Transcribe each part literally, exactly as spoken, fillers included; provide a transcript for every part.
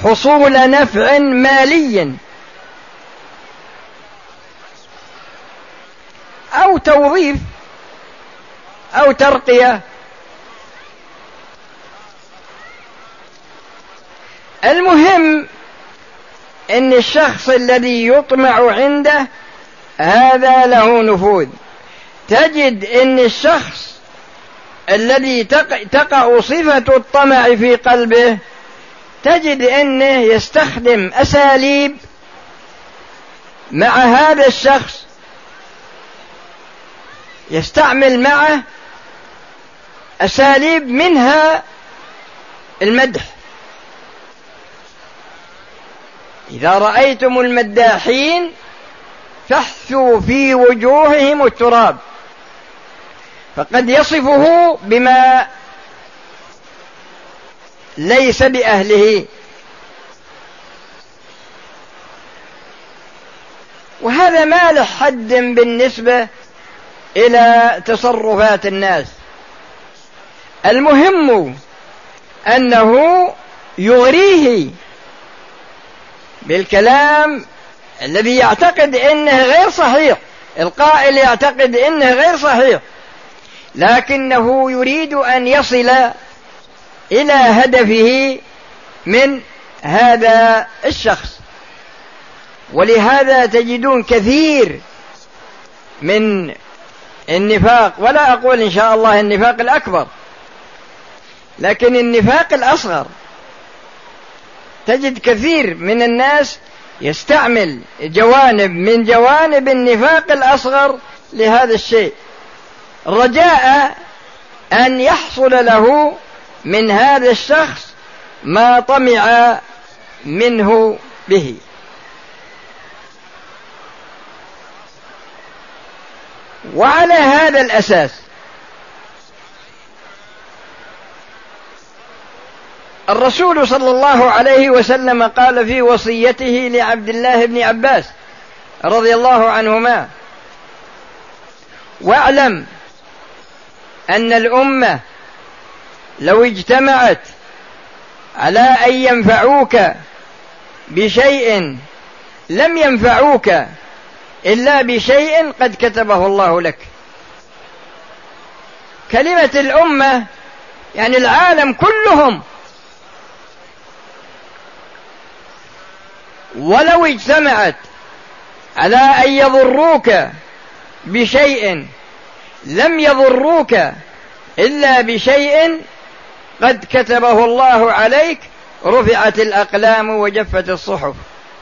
حصول نفع مالي أو توظيف أو ترقية. المهم أن الشخص الذي يطمع عنده هذا له نفوذ. تجد أن الشخص الذي تقع صفة الطمع في قلبه تجد أنه يستخدم أساليب مع هذا الشخص، يستعمل معه أساليب منها المدح. إذا رأيتم المداحين فاحثوا في وجوههم التراب، فقد يصفه بما ليس بأهله. وهذا ما له حد بالنسبة إلى تصرفات الناس. المهم أنه يغريه بالكلام الذي يعتقد أنه غير صحيح، القائل يعتقد أنه غير صحيح، لكنه يريد أن يصل إلى هدفه من هذا الشخص. ولهذا تجدون كثير من النفاق، ولا أقول إن شاء الله النفاق الأكبر، لكن النفاق الأصغر، تجد كثير من الناس يستعمل جوانب من جوانب النفاق الأصغر لهذا الشيء، رجاء أن يحصل له من هذا الشخص ما طمع منه به. وعلى هذا الأساس الرسول صلى الله عليه وسلم قال في وصيته لعبد الله بن عباس رضي الله عنهما: واعلم أن الأمة لو اجتمعت على أن ينفعوك بشيء لم ينفعوك إلا بشيء قد كتبه الله لك. كلمة الأمة يعني العالم كلهم، ولو اجتمعت على أن يضروك بشيء لم يضروك إلا بشيء قد كتبه الله عليك، رفعت الأقلام وجفت الصحف.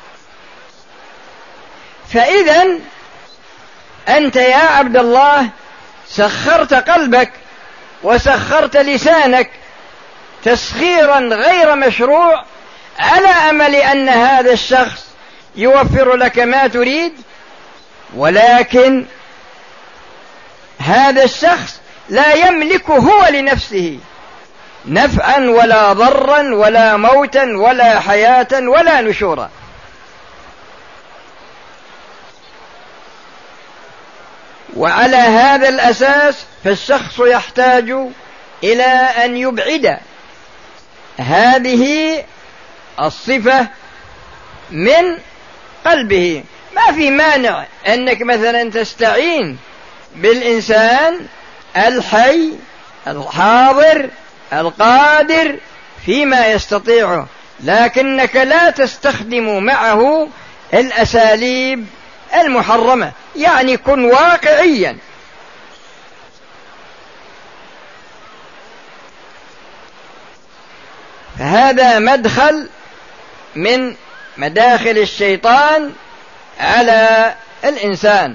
فإذا أنت يا عبد الله سخرت قلبك وسخرت لسانك تسخيرا غير مشروع على أمل أن هذا الشخص يوفر لك ما تريد، ولكن هذا الشخص لا يملك هو لنفسه نفعا ولا ضرا ولا موتا ولا حياة ولا نشورا. وعلى هذا الأساس فالشخص يحتاج إلى أن يبعد هذه الصفة من قلبه. ما في مانع أنك مثلا تستعين بالإنسان الحي الحاضر القادر فيما يستطيعه، لكنك لا تستخدم معه الأساليب المحرمة. يعني كن واقعيا. فهذا مدخل من مداخل الشيطان على الإنسان.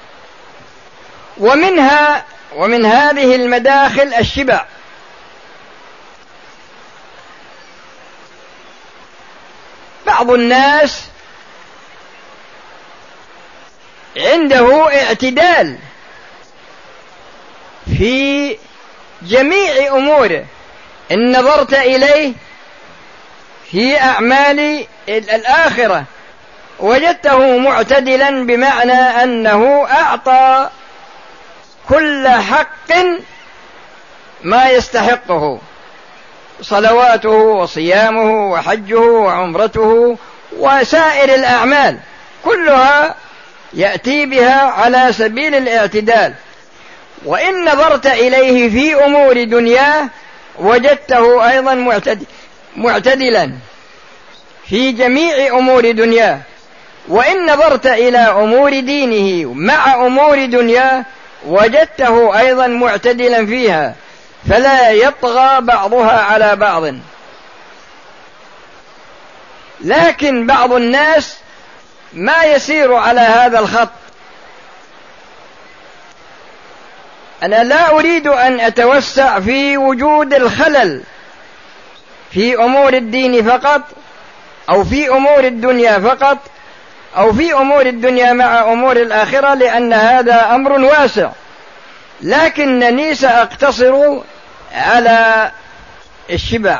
ومنها ومن هذه المداخل الشبع. بعض الناس عنده اعتدال في جميع أموره. إن نظرت إليه في أعمال الآخرة وجدته معتدلا، بمعنى أنه أعطى كل حق ما يستحقه، صلواته وصيامه وحجه وعمرته وسائر الأعمال كلها يأتي بها على سبيل الاعتدال. وإن نظرت إليه في أمور دنياه وجدته أيضا معتدلا في جميع أمور دنياه، وإن نظرت إلى أمور دينه مع أمور دنياه وجدته أيضا معتدلا فيها، فلا يطغى بعضها على بعض. لكن بعض الناس ما يسير على هذا الخط. أنا لا أريد أن أتوسع في وجود الخلل في أمور الدين فقط، أو في أمور الدنيا فقط، أو في أمور الدنيا مع أمور الآخرة، لأن هذا أمر واسع، لكنني سأقتصر على الشبع.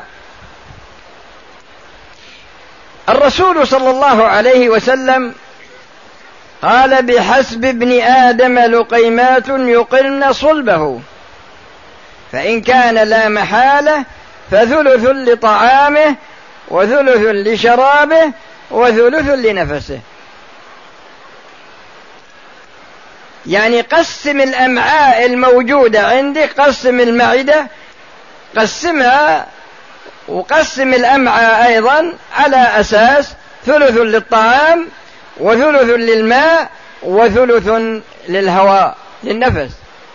الرسول صلى الله عليه وسلم قال: بحسب ابن آدم لقيمات يقرن صلبه، فإن كان لا محالة فثلث لطعامه وثلث لشرابه وثلث لنفسه. يعني قسم الأمعاء الموجودة عندك، قسم المعدة قسمها، وقسم الأمعاء أيضا على أساس ثلث للطعام وثلث للماء وثلث للهواء للنفس.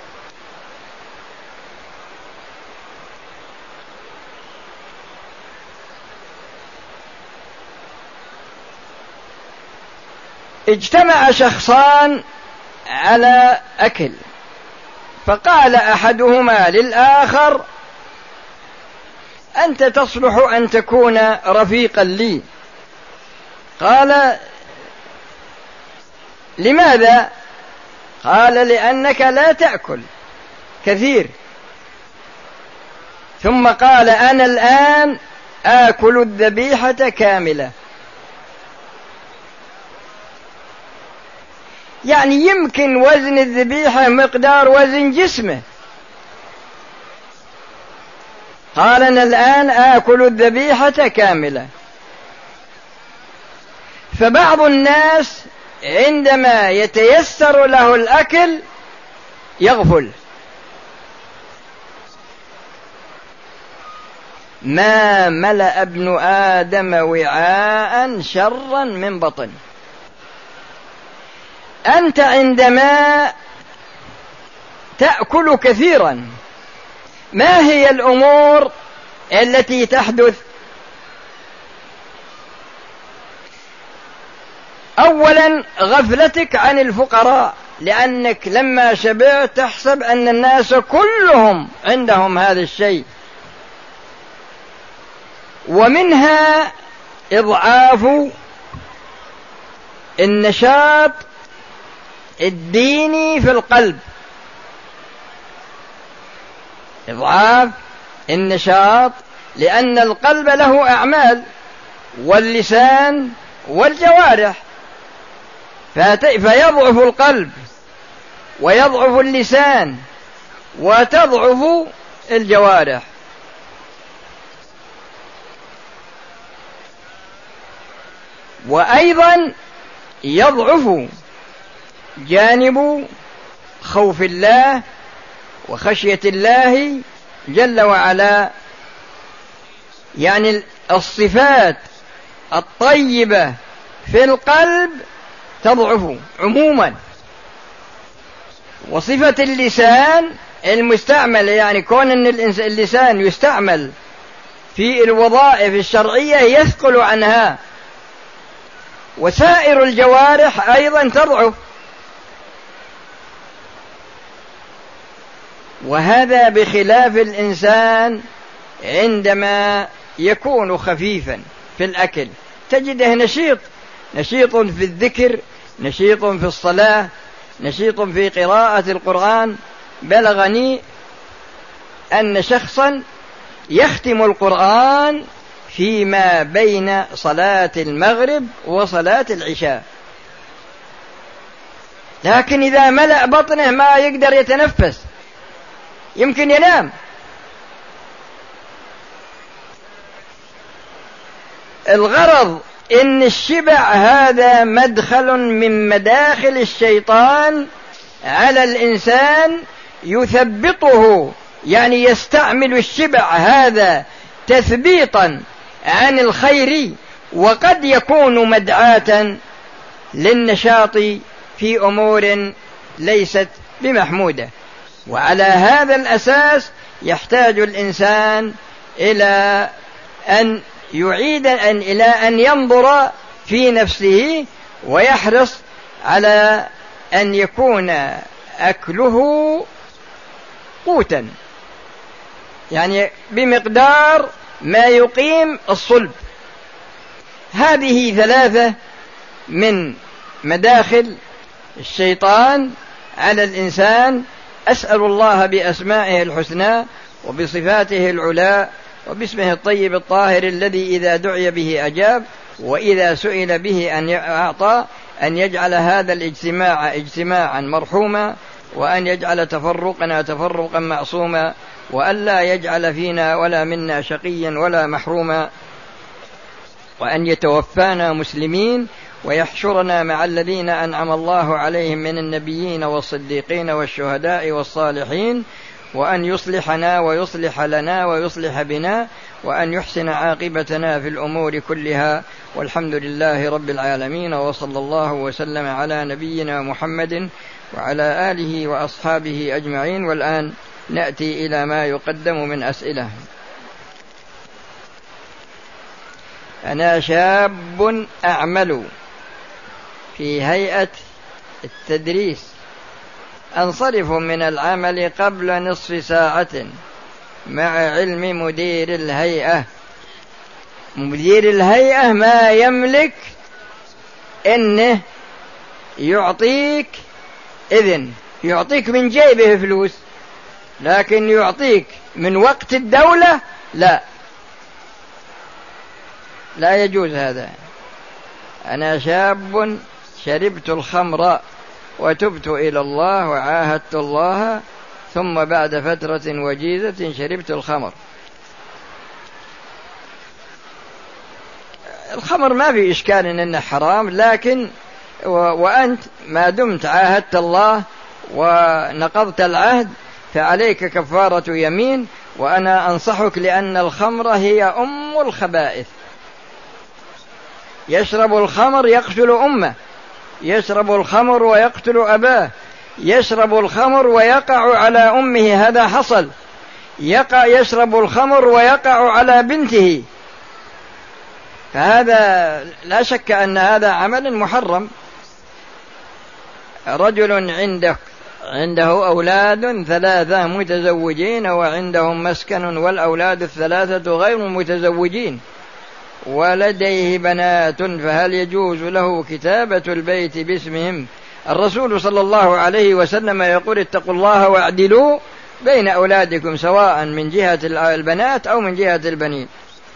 اجتمع شخصان على أكل، فقال أحدهما للآخر: أنت تصلح أن تكون رفيقا لي. قال: لماذا؟ قال: لأنك لا تأكل كثير. ثم قال: أنا الآن آكل الذبيحة كاملة. يعني يمكن وزن الذبيحة مقدار وزن جسمه. قال: أنا الآن آكل الذبيحة كاملة. فبعض الناس عندما يتيسر له الأكل يغفل. ما ملأ ابن آدم وعاء شرا من بطن. أنت عندما تأكل كثيرا، ما هي الأمور التي تحدث؟ أولا غفلتك عن الفقراء، لأنك لما شبعت تحسب أن الناس كلهم عندهم هذا الشيء. ومنها إضعاف النشاط الديني في القلب، إضعاف النشاط، لأن القلب له أعمال، واللسان والجوارح، فيضعف القلب ويضعف اللسان وتضعف الجوارح. وأيضا يضعف جانب خوف الله وخشية الله جل وعلا، يعني الصفات الطيبة في القلب تضعف عموما. وصفة اللسان المستعمل، يعني كون أن اللسان يستعمل في الوظائف الشرعية يثقل عنها، وسائر الجوارح أيضا تضعف. وهذا بخلاف الإنسان عندما يكون خفيفا في الأكل، تجده نشيط، نشيط في الذكر، نشيط في الصلاة، نشيط في قراءة القرآن. بلغني أن شخصا يختم القرآن فيما بين صلاة المغرب وصلاة العشاء، لكن إذا ملأ بطنه ما يقدر يتنفس، يمكن ينام. الغرض إن الشبع هذا مدخل من مداخل الشيطان على الإنسان يثبطه، يعني يستعمل الشبع هذا تثبيطا عن الخير، وقد يكون مدعاة للنشاط في أمور ليست بمحمودة. وعلى هذا الأساس يحتاج الإنسان إلى أن يعيد أن إلى أن ينظر في نفسه ويحرص على أن يكون أكله قوتا، يعني بمقدار ما يقيم الصلب. هذه ثلاثة من مداخل الشيطان على الإنسان. أسأل الله بأسمائه الحسنى وبصفاته العلى وباسمه الطيب الطاهر الذي إذا دعي به أجاب وإذا سئل به أن أعطى، أن يجعل هذا الاجتماع اجتماعا مرحوما، وأن يجعل تفرقنا تفرقا معصوما، وأن لا يجعل فينا ولا منا شقيا ولا محروما، وأن يتوفانا مسلمين ويحشرنا مع الذين أنعم الله عليهم من النبيين والصديقين والشهداء والصالحين، وأن يصلحنا ويصلح لنا ويصلح بنا، وأن يحسن عاقبتنا في الأمور كلها، والحمد لله رب العالمين، وصلى الله وسلم على نبينا محمد وعلى آله وأصحابه أجمعين. والآن نأتي إلى ما يقدم من أسئلة. أنا شاب أعمل في هيئة التدريس، أنصرف من العمل قبل نصف ساعة مع علم مدير الهيئة. مدير الهيئة ما يملك إنه يعطيك إذن، يعطيك من جيبه فلوس، لكن يعطيك من وقت الدولة لا، لا يجوز هذا. أنا شاب شربت الخمر وتبت إلى الله وعاهدت الله، ثم بعد فترة وجيزة شربت الخمر. الخمر ما في إشكال إنه حرام، لكن وأنت ما دمت عاهدت الله ونقضت العهد فعليك كفارة يمين. وأنا أنصحك، لأن الخمر هي أم الخبائث. يشرب الخمر يقتل أمه، يشرب الخمر ويقتل أباه، يشرب الخمر ويقع على أمه، هذا حصل. يقع يشرب الخمر ويقع على بنته، فهذا لا شك أن هذا عمل محرم. رجل عنده عنده أولاد ثلاثة متزوجين وعندهم مسكن، والأولاد الثلاثة غير متزوجين ولديه بنات، فهل يجوز له كتابة البيت باسمهم؟ الرسول صلى الله عليه وسلم يقول: اتقوا الله واعدلوا بين أولادكم، سواء من جهة البنات أو من جهة البنين.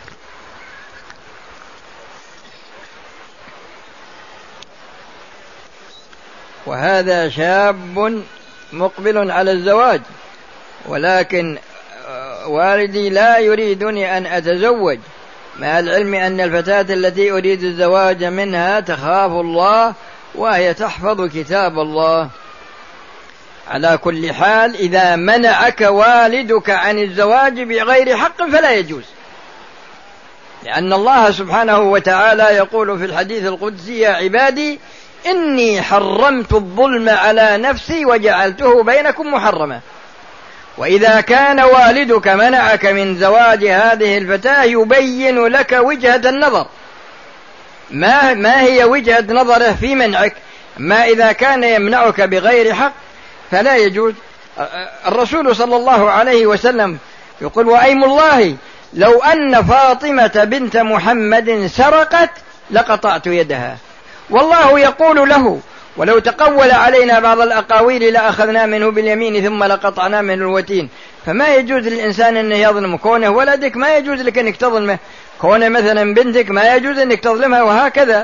وهذا شاب مقبل على الزواج، ولكن والدي لا يريدني أن أتزوج، مع العلم أن الفتاة التي أريد الزواج منها تخاف الله وهي تحفظ كتاب الله. على كل حال، إذا منعك والدك عن الزواج بغير حق فلا يجوز، لأن الله سبحانه وتعالى يقول في الحديث القدسي: يا عبادي إني حرمت الظلم على نفسي وجعلته بينكم محرما. وإذا كان والدك منعك من زواج هذه الفتاة يبين لك وجهة النظر، ما, ما هي وجهة نظره في منعك. ما إذا كان يمنعك بغير حق فلا يجوز. الرسول صلى الله عليه وسلم يقول: وأيم الله لو أن فاطمة بنت محمد سرقت لقطعت يدها. والله يقول له: ولو تقول علينا بعض الأقاويل لأخذنا منه باليمين ثم لقطعنا منه الوتين. فما يجوز للإنسان أنه يظلم. كونه ولدك ما يجوز لك أنك تظلمه، كونه مثلا بنتك ما يجوز أنك تظلمها، وهكذا.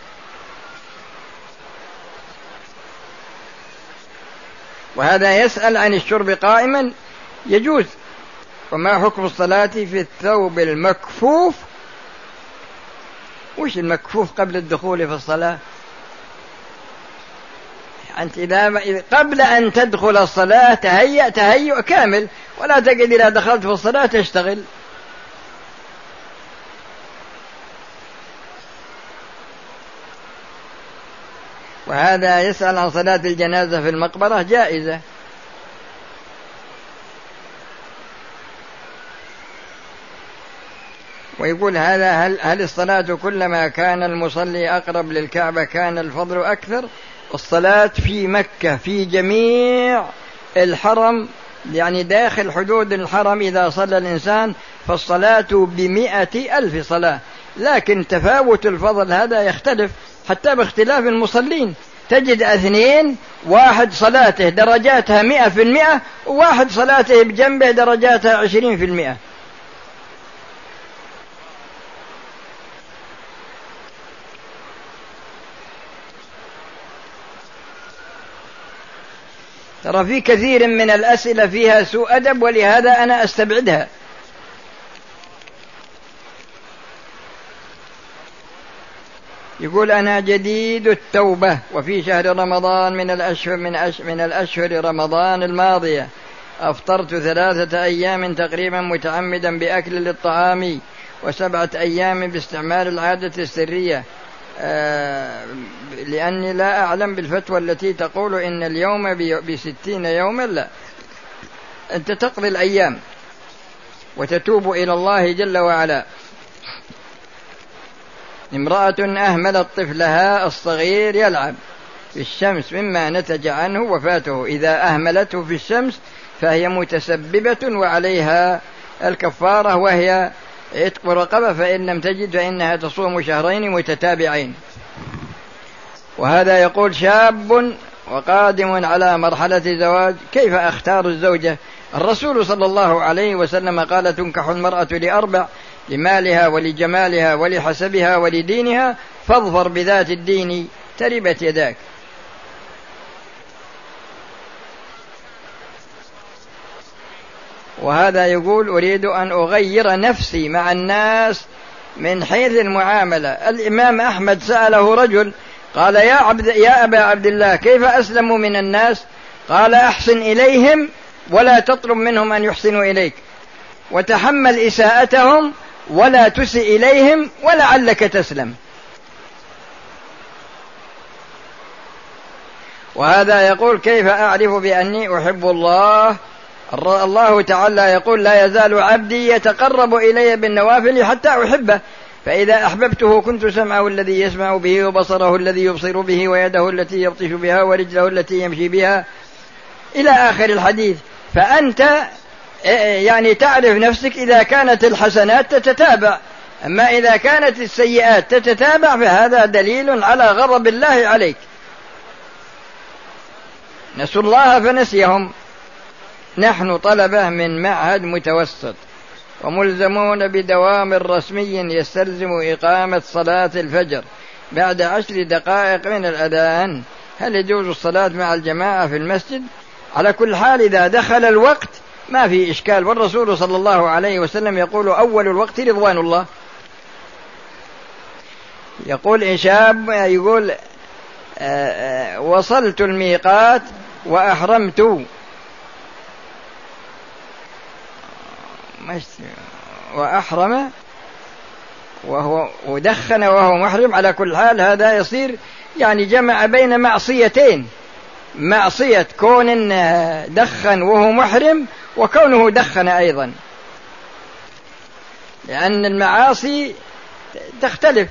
وهذا يسأل عن الشرب قائما، يجوز. وما حكم الصلاة في الثوب المكفوف وش المكفوف قبل الدخول في الصلاة؟ أنت إذا قبل أن تدخل الصلاة تهيأ تهيؤ كامل، ولا تجد إذا دخلت في الصلاة تشتغل. وهذا يسأل عن صلاة الجنازة في المقبرة، جائزة. ويقول هذا هل, هل الصلاة كلما كان المصلي أقرب للكعبة كان الفضل أكثر؟ الصلاة في مكة في جميع الحرم، يعني داخل حدود الحرم إذا صلى الإنسان فالصلاة بمئة ألف صلاة، لكن تفاوت الفضل هذا يختلف حتى باختلاف المصلين. تجد اثنين واحد صلاته درجاتها مئة في المئة، وواحد صلاته بجنبه درجاتها عشرين في المئة. ترى في كثير من الأسئلة فيها سوء أدب، ولهذا أنا أستبعدها. يقول أنا جديد التوبة، وفي شهر رمضان من الأشهر من, أش من الأشهر رمضان الماضية أفطرت ثلاثة أيام تقريبا متعمدا بأكل للطعام، وسبعة أيام باستعمال العادة السرية، آه لأني لا أعلم بالفتوى التي تقول إن اليوم بستين يوما. لا، أنت تقضي الأيام وتتوب إلى الله جل وعلا. امرأة أهملت طفلها الصغير يلعب في الشمس مما نتج عنه وفاته، إذا أهملته في الشمس فهي متسببة وعليها الكفارة، وهي عتق رقبة، فإن لم تجد فإنها تصوم شهرين متتابعين. وهذا يقول شاب وقادم على مرحلة زواج، كيف أختار الزوجة؟ الرسول صلى الله عليه وسلم قال تنكح المرأة لأربع: لمالها ولجمالها ولحسبها ولدينها، فاظفر بذات الدين تربت يداك. وهذا يقول أريد أن أغير نفسي مع الناس من حيث المعاملة. الإمام أحمد سأله رجل قال يا, عبد يا أبا عبد الله كيف أسلم من الناس؟ قال أحسن إليهم ولا تطلب منهم أن يحسنوا إليك، وتحمل إساءتهم ولا تسئ إليهم ولعلك تسلم. وهذا يقول كيف أعرف بأني أحب الله؟ الله تعالى يقول لا يزال عبدي يتقرب إلي بالنوافل حتى أحبه، فإذا أحببته كنت سمعه الذي يسمع به، وبصره الذي يبصر به، ويده التي يبطش بها، ورجله التي يمشي بها، إلى آخر الحديث. فأنت يعني تعرف نفسك إذا كانت الحسنات تتتابع، أما إذا كانت السيئات تتتابع فهذا دليل على غضب الله عليك. نسوا الله فنسيهم. نحن طلبة من معهد متوسط وملزمون بدوام رسمي يستلزم إقامة صلاة الفجر بعد عشر دقائق من الأذان. هل يجوز الصلاة مع الجماعة في المسجد؟ على كل حال إذا دخل الوقت ما في إشكال، والرسول صلى الله عليه وسلم يقول أول الوقت رضوان الله. يقول إن شاب يقول آآ آآ وصلت الميقات وأحرمت وأحرم وهو ودخن وهو محرم، على كل حال هذا يصير يعني جمع بين معصيتين: معصية كون دخن وهو محرم، وكونه دخن أيضا، لأن المعاصي تختلف.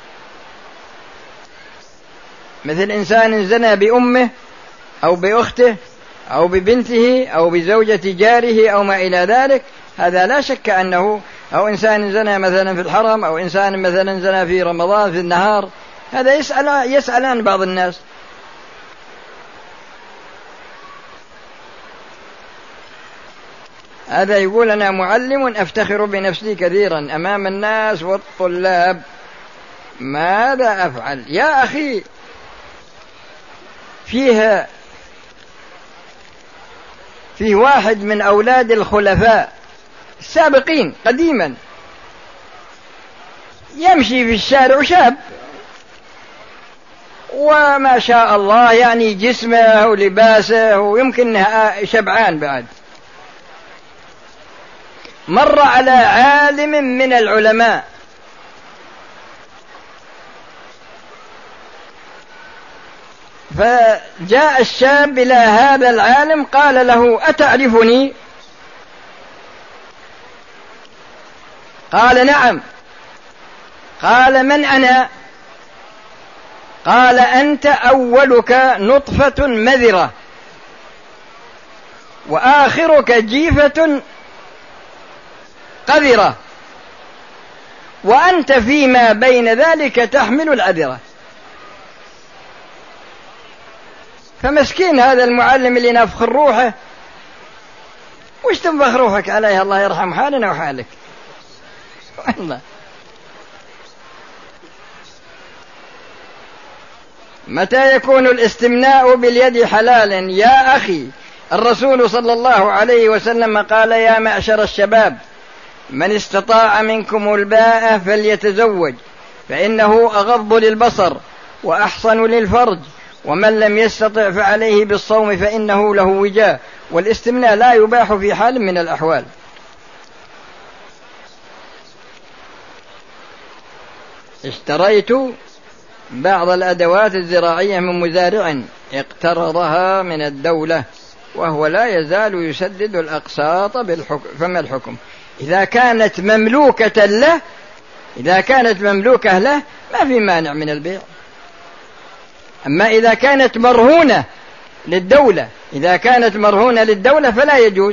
مثل إنسان زنى بأمه أو بأخته أو ببنته أو بزوجة جاره أو ما إلى ذلك، هذا لا شك أنه، أو إنسان زنى مثلا في الحرم، أو إنسان مثلا زنى في رمضان في النهار، هذا يسأل يسألان بعض الناس. هذا يقول أنا معلم أفتخر بنفسي كثيرا أمام الناس والطلاب، ماذا أفعل؟ يا أخي فيها فيه واحد من أولاد الخلفاء السابقين قديما يمشي في الشارع شاب وما شاء الله يعني جسمه ولباسه ويمكن شبعان بعد، مر على عالم من العلماء فجاء الشاب إلى هذا العالم قال له: أتعرفني؟ قال: نعم. قال: من أنا؟ قال: أنت أولك نطفة مذرة وآخرك جيفة قذرة وأنت فيما بين ذلك تحمل العذرة. فمسكين هذا المعلم اللي نفخر روحه، وش تنفخ روحك عليه؟ الله يرحم حالنا وحالك والله. متى يكون الاستمناء باليد حلالا؟ يا أخي، الرسول صلى الله عليه وسلم قال: يا معشر الشباب، من استطاع منكم الباءة فليتزوج فإنه أغض للبصر وأحصن للفرج، ومن لم يستطع فعليه بالصوم فإنه له وجاء. والاستمناء لا يباح في حال من الأحوال. اشتريت بعض الأدوات الزراعية من مزارع اقترضها من الدولة وهو لا يزال يسدد الأقساط بالحكم، فما الحكم؟ إذا كانت مملوكة له إذا كانت مملوكة له ما في مانع من البيع. أما إذا كانت مرهونة للدولة إذا كانت مرهونة للدولة فلا يجوز.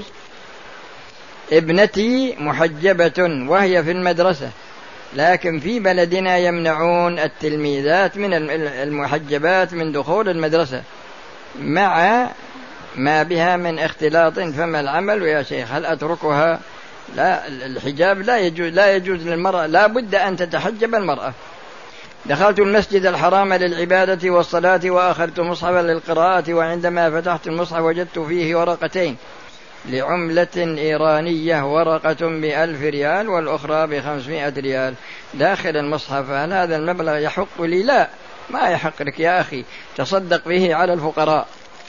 ابنتي محجبة وهي في المدرسة، لكن في بلدنا يمنعون التلميذات من المحجبات من دخول المدرسة مع ما بها من اختلاط، فما العمل يا شيخ؟ هل أتركها؟ لا، الحجاب لا يجوز لا يجوز للمرأة، لا بد أن تتحجب المرأة. دخلت المسجد الحرام للعبادة والصلاة وأخذت مصحفا للقراءة، وعندما فتحت المصحف وجدت فيه ورقتين لعملة إيرانية، ورقة بألف ريال والأخرى بخمسمائة ريال داخل المصحف. هل هذا المبلغ يحق لي؟ لا، ما يحق لك يا أخي، تصدق به على الفقراء.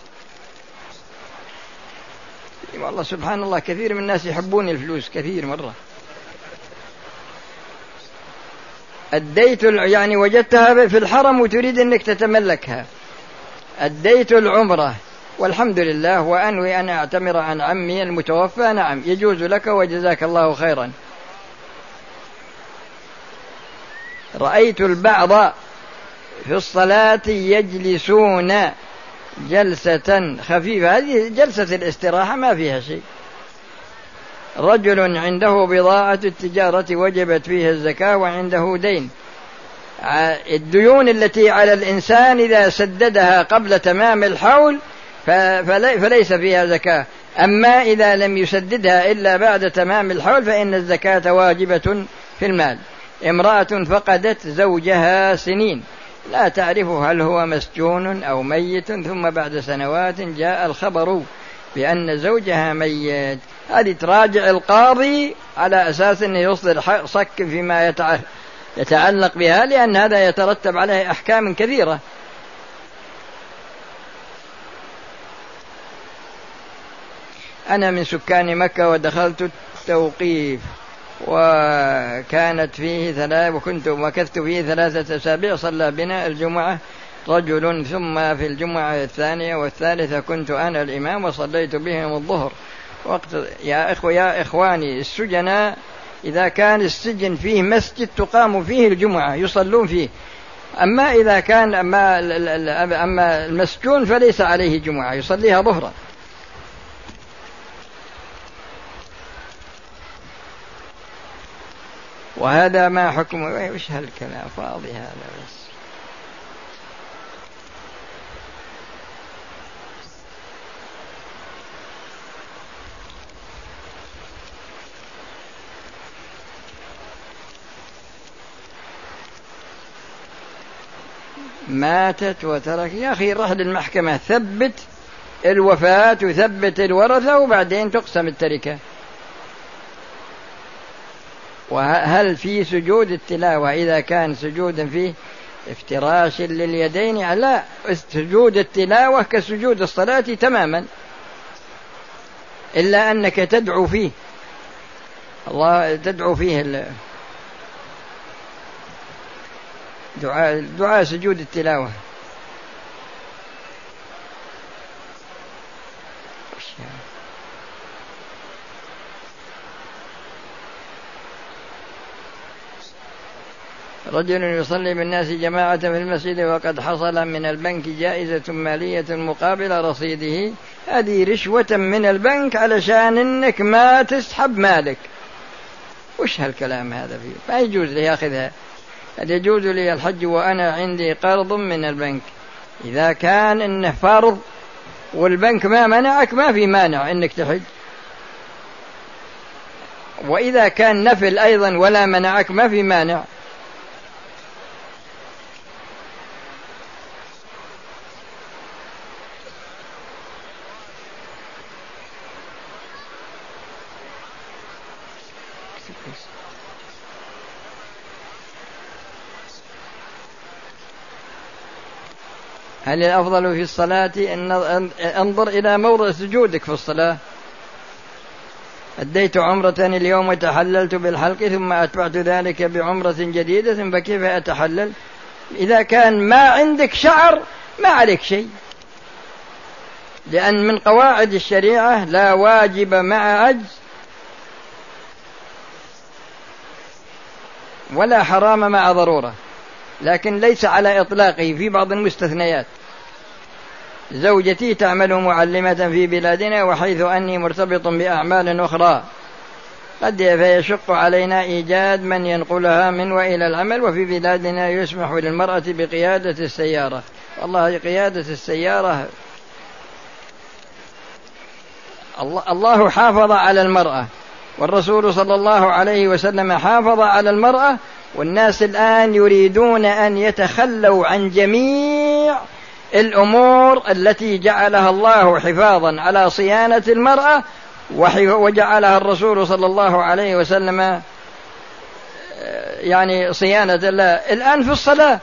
والله سبحان الله، كثير من الناس يحبون الفلوس كثير مرة. أديت يعني وجدتها في الحرم وتريد أنك تتملكها. أديت العمرة والحمد لله وأنوي أن أعتمر عن عمي المتوفى، نعم يجوز لك وجزاك الله خيرا. رأيت البعض في الصلاة يجلسون جلسة خفيفة، هذه جلسة الاستراحة ما فيها شيء. رجل عنده بضاعة التجارة وجبت فيها الزكاة وعنده دين. الديون التي على الإنسان إذا سددها قبل تمام الحول فليس فيها زكاة، أما إذا لم يسددها إلا بعد تمام الحول فإن الزكاة واجبة في المال. امرأة فقدت زوجها سنين لا تعرف هل هو مسجون أو ميت، ثم بعد سنوات جاء الخبر بأن زوجها ميت. هذه تراجع القاضي على أساس أنه يصدر صك فيما يتعلق بها، لأن هذا يترتب عليه أحكام كثيرة. أنا من سكان مكة ودخلت التوقيف وكانت فيه ثلاث وكنت مكثت فيه ثلاثة أسابيع. صلى بنا الجمعة رجل، ثم في الجمعة الثانية والثالثة كنت أنا الإمام وصليت بهم الظهر. وقت يا إخوة يا إخواني، السجناء إذا كان السجن فيه مسجد تقام فيه الجمعة يصلون فيه، أما إذا كان أما, أما المسجون فليس عليه جمعة يصليها ظهرا. وهذا ما حكم وش هالكلام فاضي هذا بس. ماتت وترك، يا أخي روح للمحكمة ثبت الوفاة وثبت الورثة وبعدين تقسم التركة. وهل في سجود التلاوة إذا كان سجودا فيه افتراش لليدين؟ لا، سجود التلاوة كسجود الصلاة تماما، إلا أنك تدعو فيه الله، تدعو فيه دعاء, دعاء سجود التلاوة. رجل يصلي بالناس جماعة في المسجد وقد حصل من البنك جائزة مالية مقابل رصيده، هذه رشوة من البنك علشان إنك ما تسحب مالك. وش هالكلام هذا فيه؟ ما يجوز لي أخذها. هل يجوز لي الحج وأنا عندي قرض من البنك؟ إذا كان إنه فرض والبنك ما منعك ما في مانع إنك تحج، وإذا كان نفل أيضا ولا منعك ما في مانع. هل الأفضل في الصلاة أن انظر إلى موضع سجودك في الصلاة؟ أديت عمرة اليوم وتحللت بالحلق ثم أتبعت ذلك بعمرة جديدة فكيف أتحلل؟ إذا كان ما عندك شعر ما عليك شيء، لأن من قواعد الشريعة لا واجب مع عجز ولا حرام مع ضرورة، لكن ليس على إطلاقه في بعض المستثنيات. زوجتي تعمل معلمة في بلادنا وحيث أني مرتبط بأعمال أخرى قد يشق علينا إيجاد من ينقلها من وإلى العمل، وفي بلادنا يسمح للمرأة بقيادة السيارة. والله قيادة السيارة الله حافظ على المرأة، والرسول صلى الله عليه وسلم حافظ على المرأة، والناس الآن يريدون أن يتخلوا عن جميع الأمور التي جعلها الله حفاظا على صيانة المرأة وجعلها الرسول صلى الله عليه وسلم يعني صيانة الله. الآن في الصلاة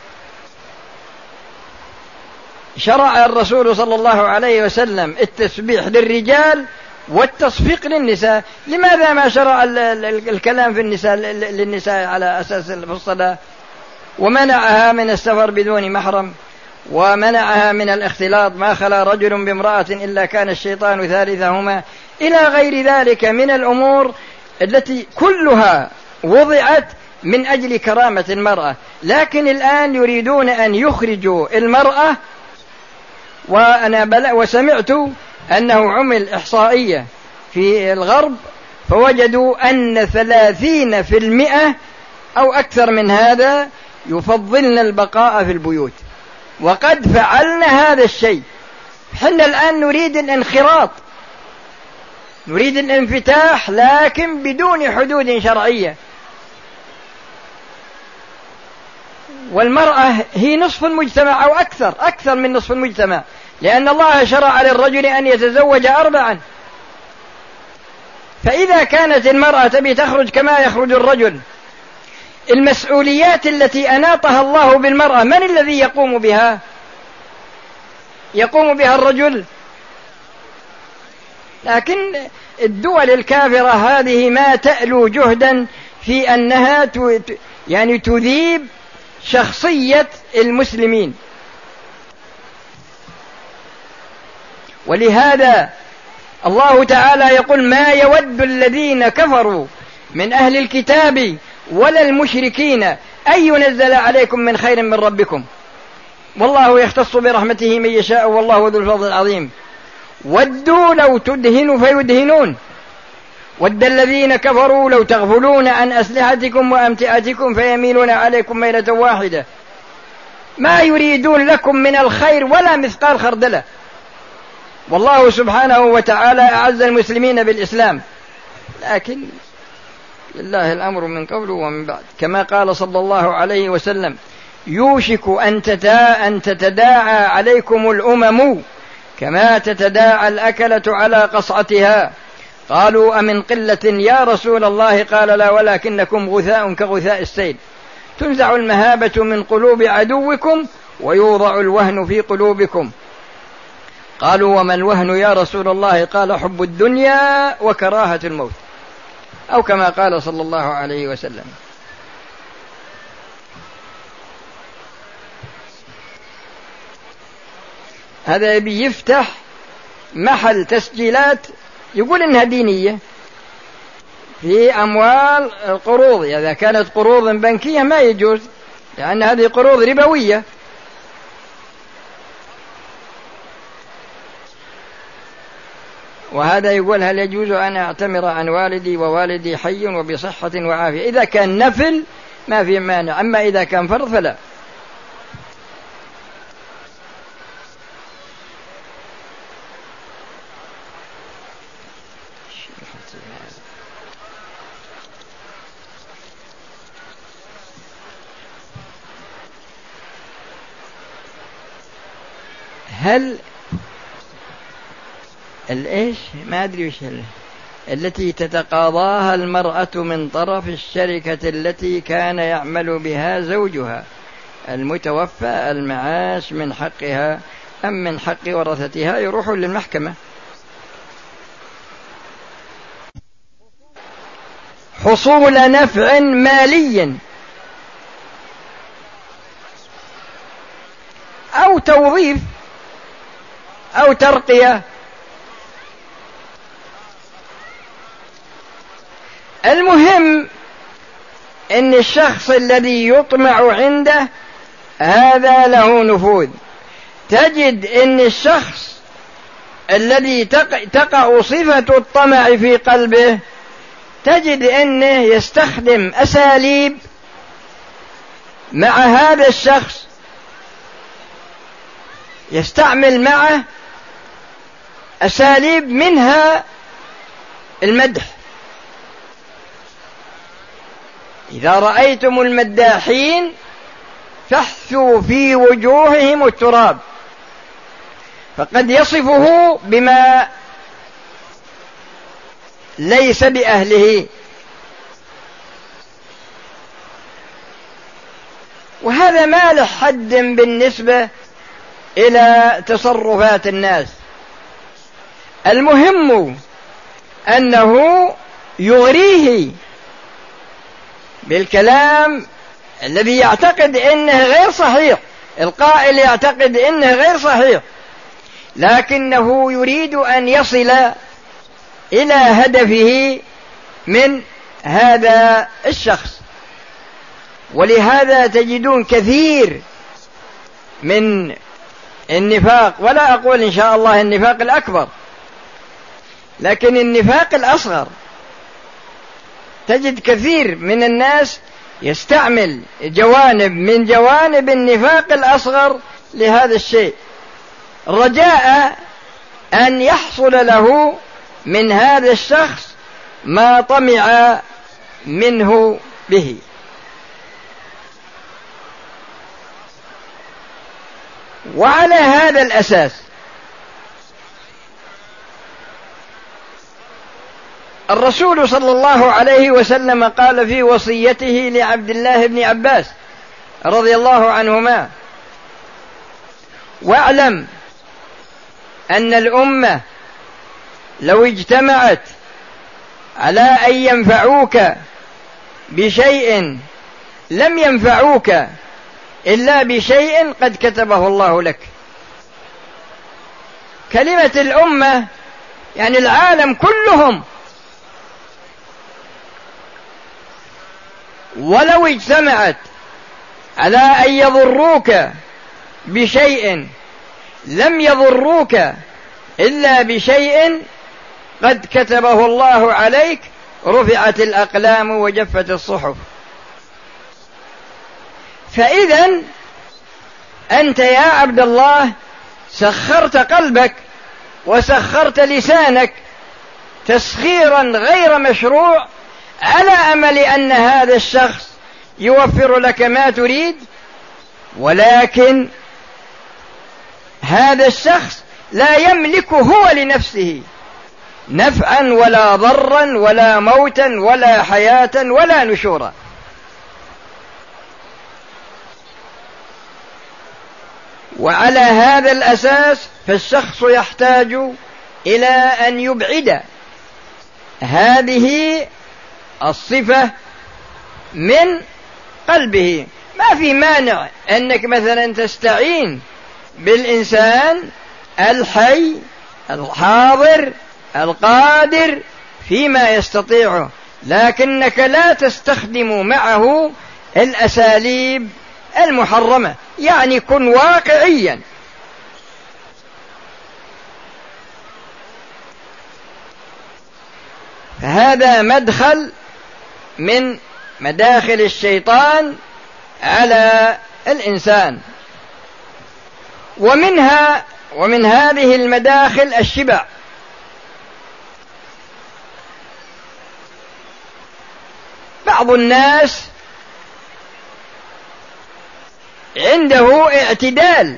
شرع الرسول صلى الله عليه وسلم التسبيح للرجال والتصفيق للنساء، لماذا ما شرع الكلام في النساء للنساء على أساس في الصلاة؟ ومنعها من السفر بدون محرم، ومنعها من الاختلاط، ما خلا رجل بامرأة إلا كان الشيطان ثالثهما، إلى غير ذلك من الأمور التي كلها وضعت من أجل كرامة المرأة. لكن الآن يريدون أن يخرجوا المرأة، وأنا بل وسمعت أنه عمل إحصائية في الغرب فوجدوا أن ثلاثين في المئة أو أكثر من هذا يفضلن البقاء في البيوت، وقد فعلنا هذا الشيء. حنا الآن نريد الانخراط، نريد الانفتاح، لكن بدون حدود شرعية. والمرأة هي نصف المجتمع أو أكثر أكثر من نصف المجتمع، لأن الله شرع للرجل أن يتزوج أربعا. فإذا كانت المرأة تبي تخرج كما يخرج الرجل، المسؤوليات التي أناطها الله بالمرأة من الذي يقوم بها؟ يقوم بها الرجل. لكن الدول الكافرة هذه ما تألو جهدا في أنها يعني تذيب شخصية المسلمين. ولهذا الله تعالى يقول: ما يود الذين كفروا من أهل الكتاب ولا المشركين أن ينزل عليكم من خير من ربكم والله يختص برحمته من يشاء والله ذو الفضل العظيم. ودوا لو تدهنوا فيدهنون، ود الذين كفروا لو تغفلون عن أسلحتكم وأمتعتكم فيميلون عليكم ميلة واحدة. ما يريدون لكم من الخير ولا مثقال خردلة. والله سبحانه وتعالى أعز المسلمين بالإسلام، لكن لله الأمر من قبل ومن بعد، كما قال صلى الله عليه وسلم: يوشك أن تتداعى عليكم الأمم كما تتداعى الأكلة على قصعتها قالوا أمن قلة يا رسول الله؟ قال لا، ولكنكم غثاء كغثاء السيل، تنزع المهابة من قلوب عدوكم ويوضع الوهن في قلوبكم. قالوا وما الوهن يا رسول الله؟ قال حب الدنيا وكراهة الموت، أو كما قال صلى الله عليه وسلم. هذا يبي يفتح محل تسجيلات يقول إنها دينية في أموال القروض، إذا كانت قروض بنكية ما يجوز، لأن هذه قروض ربوية. وهذا يقول هل يجوز أن أعتمر عن والدي ووالدي حي وبصحة وعافية؟ إذا كان نفل ما في مانع، أما إذا كان فرض فلا. هل الإيش ما أدري وش التي تتقاضاها المرأة من طرف الشركة التي كان يعمل بها زوجها المتوفى المعاش من حقها أم من حق ورثتها؟ يروح للمحكمة. حصول نفع مالي أو توظيف أو ترقية. المهم أن الشخص الذي يطمع عنده هذا له نفوذ. تجد أن الشخص الذي تقع صفة الطمع في قلبه تجد أنه يستخدم أساليب مع هذا الشخص، يستعمل معه أساليب منها المدح. إذا رأيتم المداحين فاحثوا في وجوههم التراب، فقد يصفه بما ليس بأهله. وهذا ما له حد بالنسبة إلى تصرفات الناس. المهم أنه يغريه بالكلام الذي يعتقد إنه غير صحيح، القائل يعتقد إنه غير صحيح، لكنه يريد أن يصل إلى هدفه من هذا الشخص. ولهذا تجدون كثير من النفاق، ولا أقول إن شاء الله النفاق الأكبر، لكن النفاق الأصغر، تجد كثير من الناس يستعمل جوانب من جوانب النفاق الأصغر لهذا الشيء، رجاء أن يحصل له من هذا الشخص ما طمع منه به. وعلى هذا الأساس الرسول صلى الله عليه وسلم قال في وصيته لعبد الله بن عباس رضي الله عنهما: واعلم أن الأمة لو اجتمعت على أن ينفعوك بشيء لم ينفعوك إلا بشيء قد كتبه الله لك. كلمة الأمة يعني العالم كلهم، ولو اجتمعت على أن يضروك بشيء لم يضروك إلا بشيء قد كتبه الله عليك، رفعت الأقلام وجفت الصحف. فإذا أنت يا عبد الله سخرت قلبك وسخرت لسانك تسخيرا غير مشروع على أمل أن هذا الشخص يوفر لك ما تريد، ولكن هذا الشخص لا يملك هو لنفسه نفعا ولا ضرا ولا موتا ولا حياة ولا نشورا. وعلى هذا الأساس فالشخص يحتاج إلى أن يبعد هذه الصفة من قلبه. ما في مانع أنك مثلا تستعين بالإنسان الحي الحاضر القادر فيما يستطيعه، لكنك لا تستخدم معه الأساليب المحرمة، يعني كن واقعيا. فهذا مدخل من مداخل الشيطان على الإنسان. ومنها ومن هذه المداخل الشبع. بعض الناس عنده اعتدال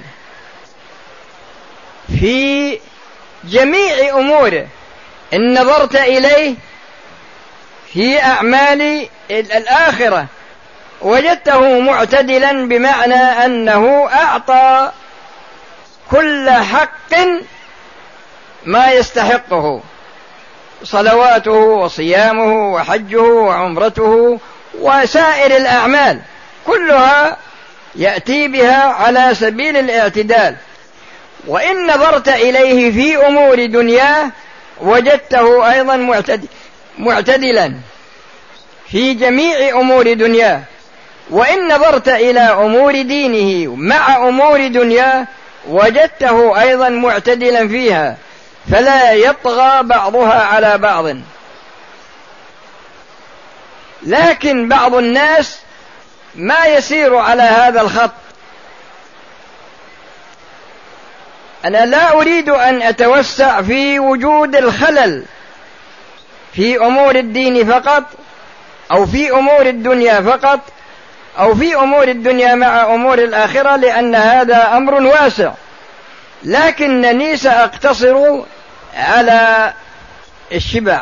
في جميع أموره، إن نظرت إليه في أعمال الآخرة وجدته معتدلا، بمعنى أنه أعطى كل حق ما يستحقه، صلواته وصيامه وحجه وعمرته وسائر الأعمال كلها يأتي بها على سبيل الاعتدال. وإن نظرت إليه في أمور دنياه وجدته أيضا معتدلا في جميع أمور دنياه. وإن نظرت إلى أمور دينه مع أمور دنياه وجدته أيضا معتدلا فيها، فلا يطغى بعضها على بعض. لكن بعض الناس ما يسير على هذا الخط. أنا لا أريد أن أتوسع في وجود الخلل في أمور الدين فقط، أو في أمور الدنيا فقط، أو في أمور الدنيا مع أمور الآخرة، لأن هذا أمر واسع، لكنني سأقتصر على الشبع.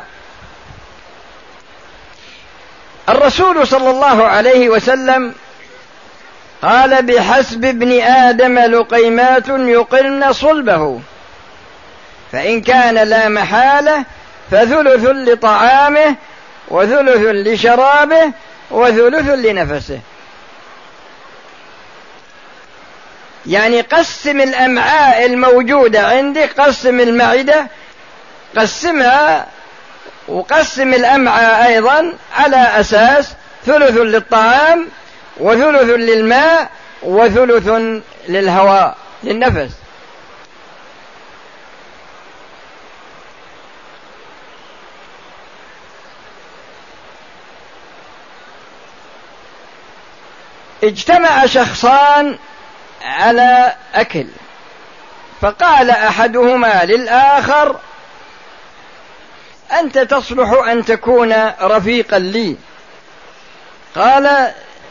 الرسول صلى الله عليه وسلم قال: بحسب ابن آدم لقيمات يقرن صلبه، فإن كان لا محالة فثلث لطعامه وثلث لشرابه وثلث لنفسه. يعني قسم الأمعاء الموجودة عندك، قسم المعدة قسمها، وقسم الأمعاء أيضا على أساس ثلث للطعام وثلث للماء وثلث للهواء للنفس. اجتمع شخصان على أكل، فقال أحدهما للآخر: أنت تصلح أن تكون رفيقا لي. قال: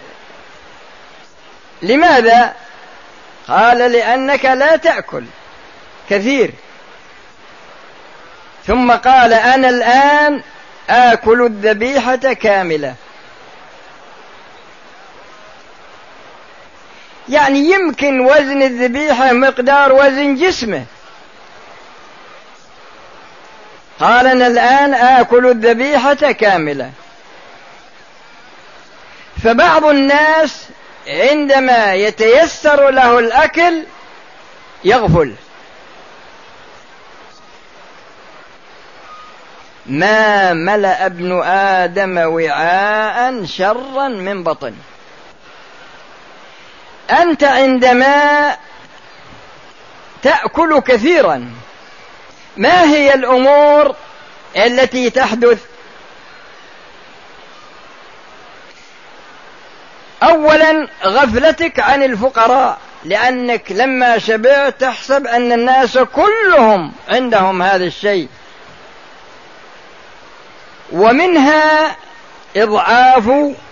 لماذا؟ قال: لأنك لا تأكل كثير. ثم قال: أنا الآن آكل الذبيحة كاملة. يعني يمكن وزن الذبيحة مقدار وزن جسمه. قال: أنا الآن آكل الذبيحة كاملة. فبعض الناس عندما يتيسر له الأكل يغفل. ما ملأ ابن آدم وعاء شرا من بطن. أنت عندما تأكل كثيرا، ما هي الأمور التي تحدث؟ أولا غفلتك عن الفقراء، لأنك لما شبعت تحسب أن الناس كلهم عندهم هذا الشيء. ومنها إضعاف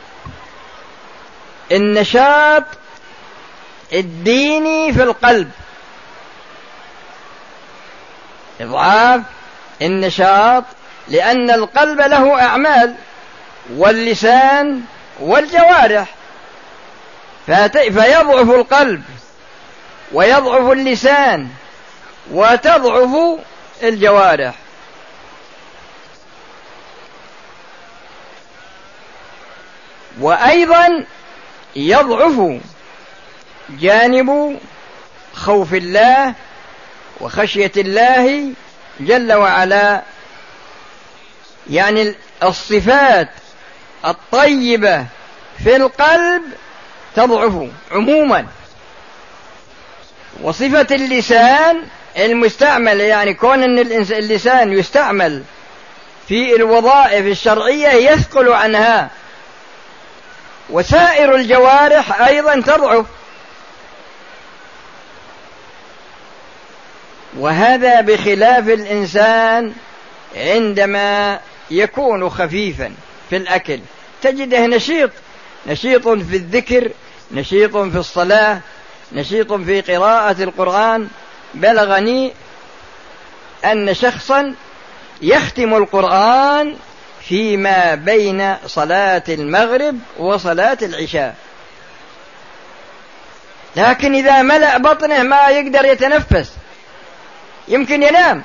النشاط الديني في القلب، إضعاف النشاط، لأن القلب له أعمال، واللسان والجوارح، فيضعف القلب ويضعف اللسان وتضعف الجوارح. وأيضا يضعف جانب خوف الله وخشية الله جل وعلا، يعني الصفات الطيبة في القلب تضعف عموما. وصفة اللسان المستعمل، يعني كون أن اللسان يستعمل في الوظائف الشرعية يثقل عنها، وسائر الجوارح أيضا تضعف. وهذا بخلاف الإنسان عندما يكون خفيفا في الأكل، تجده نشيط، نشيط في الذكر، نشيط في الصلاة، نشيط في قراءة القرآن. بلغني أن شخصا يختم القرآن فيما بين صلاة المغرب وصلاة العشاء، لكن إذا ملأ بطنه ما يقدر يتنفس، يمكن ينام.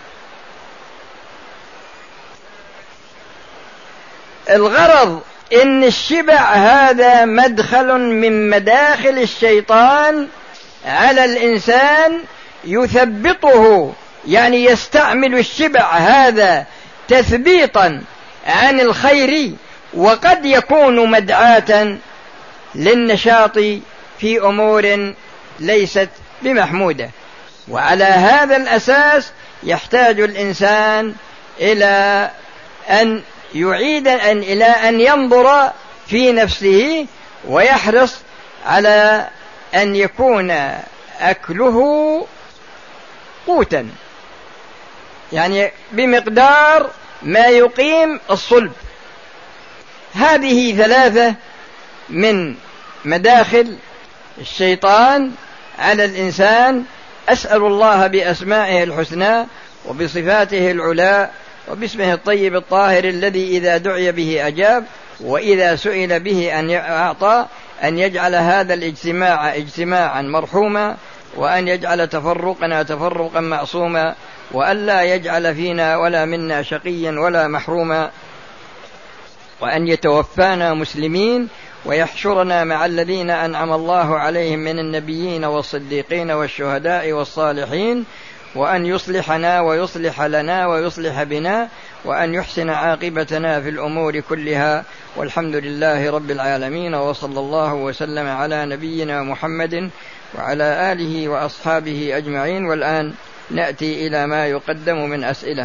الغرض إن الشبع هذا مدخل من مداخل الشيطان على الإنسان يثبطه، يعني يستعمل الشبع هذا تثبيطا عن الخير، وقد يكون مدعاة للنشاط في أمور ليست بمحمودة. وعلى هذا الأساس يحتاج الإنسان إلى أن يعيد أن إلى أن ينظر في نفسه ويحرص على أن يكون أكله قوتا، يعني بمقدار ما يقيم الصلب. هذه ثلاثة من مداخل الشيطان على الإنسان. أسأل الله بأسمائه الحسنى وبصفاته العلى وباسمه الطيب الطاهر الذي إذا دعي به أجاب وإذا سئل به أن أعطى، أن يجعل هذا الاجتماع اجتماعا مرحوما، وأن يجعل تفرقنا تفرقا معصوما، وأن لا يجعل فينا ولا منا شقيا ولا محروما، وأن يتوفانا مسلمين ويحشرنا مع الذين أنعم الله عليهم من النبيين والصديقين والشهداء والصالحين، وأن يصلحنا ويصلح لنا ويصلح بنا، وأن يحسن عاقبتنا في الأمور كلها، والحمد لله رب العالمين. وصلى الله وسلم على نبينا محمد وعلى آله وأصحابه أجمعين. والآن نأتي إلى ما يقدم من أسئلة.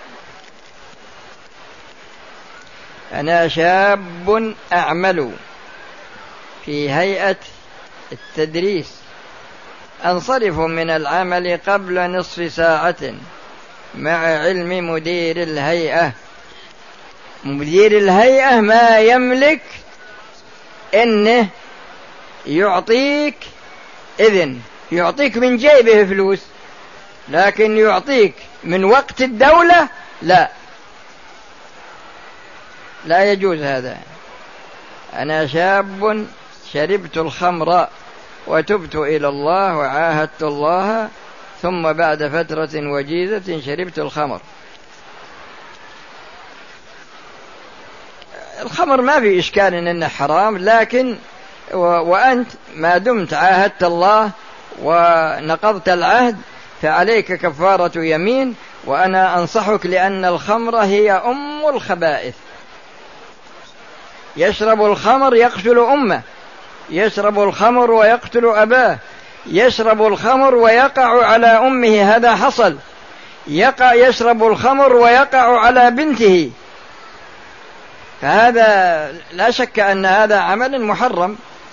أنا شاب أعمل في هيئة التدريس، أنصرف من العمل قبل نصف ساعة مع علم مدير الهيئة. مدير الهيئة ما يملك إنه يعطيك إذن، يعطيك من جيبه فلوس، لكن يعطيك من وقت الدولة لا، لا يجوز هذا. أنا شاب شربت الخمر وتبت إلى الله وعاهدت الله، ثم بعد فترة وجيزة شربت الخمر. الخمر ما في إشكال إنه حرام، لكن وأنت ما دمت عاهدت الله ونقضت العهد فعليك كفارة يمين. وأنا أنصحك، لأن الخمر هي أم الخبائث. يشرب الخمر يقتل أمه، يشرب الخمر ويقتل أباه، يشرب الخمر ويقع على أمه، هذا حصل. يقع يشرب الخمر ويقع على بنته، فهذا لا شك أن هذا عمل محرم.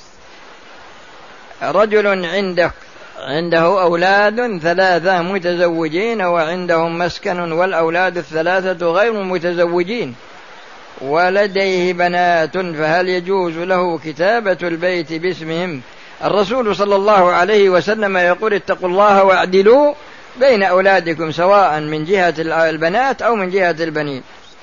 رجل عنده عنده أولاد ثلاثة متزوجين وعندهم مسكن، والأولاد الثلاثة غير متزوجين ولديه بنات، فهل يجوز له كتابة البيت باسمهم؟ الرسول صلى الله عليه وسلم يقول: اتقوا الله واعدلوا بين أولادكم سواء من جهة البنات أو من جهة البنين.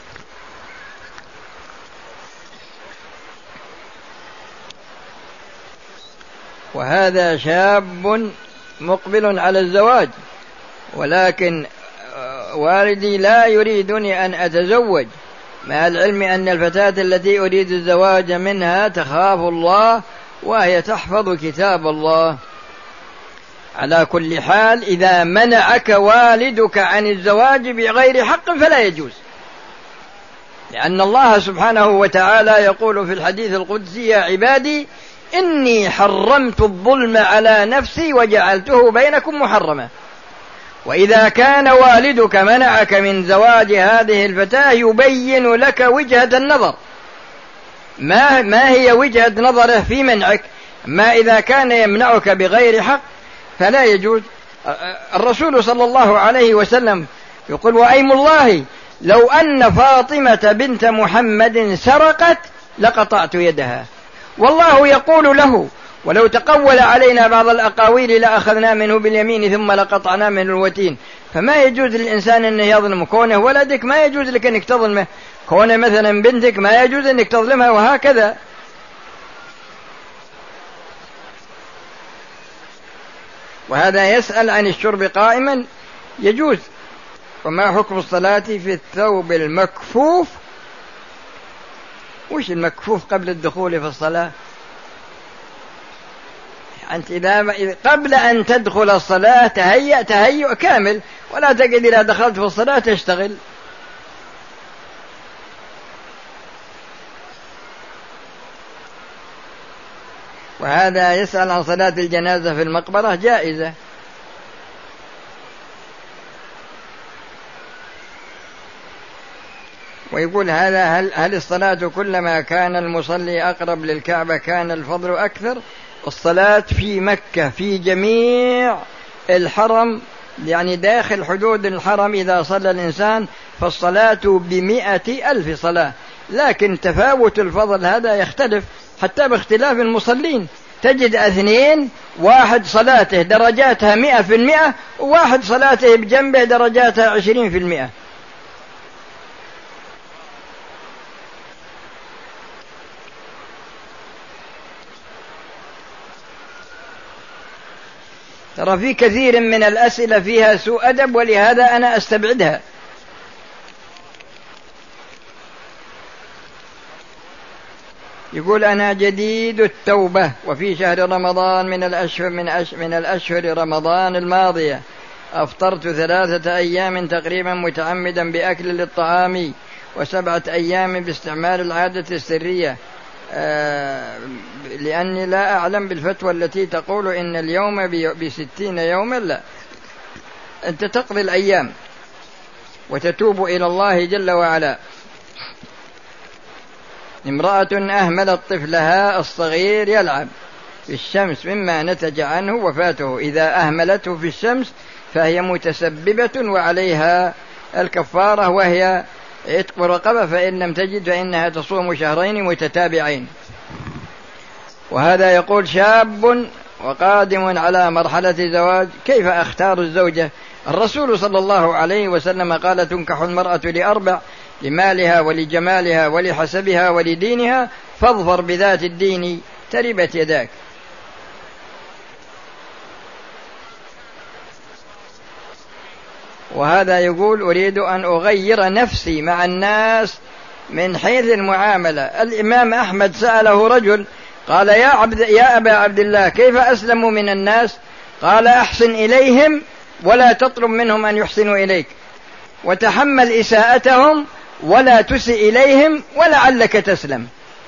وهذا شاب مقبل على الزواج، ولكن والدي لا يريدني أن أتزوج، مع العلم أن الفتاة التي أريد الزواج منها تخاف الله وهي تحفظ كتاب الله. على كل حال إذا منعك والدك عن الزواج بغير حق فلا يجوز، لأن الله سبحانه وتعالى يقول في الحديث القدسي: يا عبادي إني حرمت الظلم على نفسي وجعلته بينكم محرما. وإذا كان والدك منعك من زواج هذه الفتاة يبين لك وجهة النظر، ما, ما هي وجهة نظره في منعك. ما إذا كان يمنعك بغير حق فلا يجوز. الرسول صلى الله عليه وسلم يقول: وأيم الله لو أن فاطمة بنت محمد سرقت لقطعت يدها. والله يقول له: ولو تقول علينا بعض الأقاويل لأخذنا منه باليمين ثم لقطعنا منه الوتين. فما يجوز للإنسان أنه يظلم. كونه ولدك ما يجوز لك أنك تظلمه، كونه مثلا بنتك ما يجوز أنك تظلمها، وهكذا. وهذا يسأل عن الشرب قائما يجوز. وما حكم الصلاة في الثوب المكفوف؟ وش المكفوف قبل الدخول في الصلاة؟ أنت إذا قبل أن تدخل الصلاة تهيأ تهيؤ كامل، ولا تقعد إذا دخلت في الصلاة تشتغل. وهذا يسأل عن صلاة الجنازة في المقبرة، جائزة. ويقول هذا هل, هل الصلاة كلما كان المصلي أقرب للكعبة كان الفضل أكثر؟ الصلاة في مكة في جميع الحرم، يعني داخل حدود الحرم إذا صلى الإنسان فالصلاة بمئة ألف صلاة. لكن تفاوت الفضل هذا يختلف حتى باختلاف المصلين. تجد اثنين واحد صلاته درجاتها مئة في المئة، وواحد صلاته بجنبه درجاتها عشرين في المئة. ترى في كثير من الأسئلة فيها سوء أدب، ولهذا أنا أستبعدها. يقول: أنا جديد التوبة، وفي شهر رمضان من الأشهر من, أش من الأشهر رمضان الماضية أفطرت ثلاثة أيام تقريبا متعمدا بأكل للطعام، وسبعة أيام باستعمال العادة السرية، آه لأني لا أعلم بالفتوى التي تقول إن اليوم بستين يوما. لا، أنت تقضي الأيام وتتوب إلى الله جل وعلا. امرأة أهملت طفلها الصغير يلعب في الشمس مما نتج عنه وفاته، إذا أهملته في الشمس فهي متسببة وعليها الكفارة، وهي عتق رقبة، فإن لم تجد فإنها تصوم شهرين متتابعين. وهذا يقول: شاب وقادم على مرحلة زواج، كيف أختار الزوجة؟ الرسول صلى الله عليه وسلم قال: تنكح المرأة لأربع: لمالها ولجمالها ولحسبها ولدينها، فاظفر بذات الدين تربت يداك. وهذا يقول: أريد أن أغير نفسي مع الناس من حيث المعاملة. الإمام أحمد سأله رجل قال: يا, عبد يا أبا عبد الله، كيف أسلم من الناس؟ قال: أحسن إليهم ولا تطلب منهم أن يحسنوا إليك، وتحمل إساءتهم ولا تسئ إليهم ولعلك تسلم.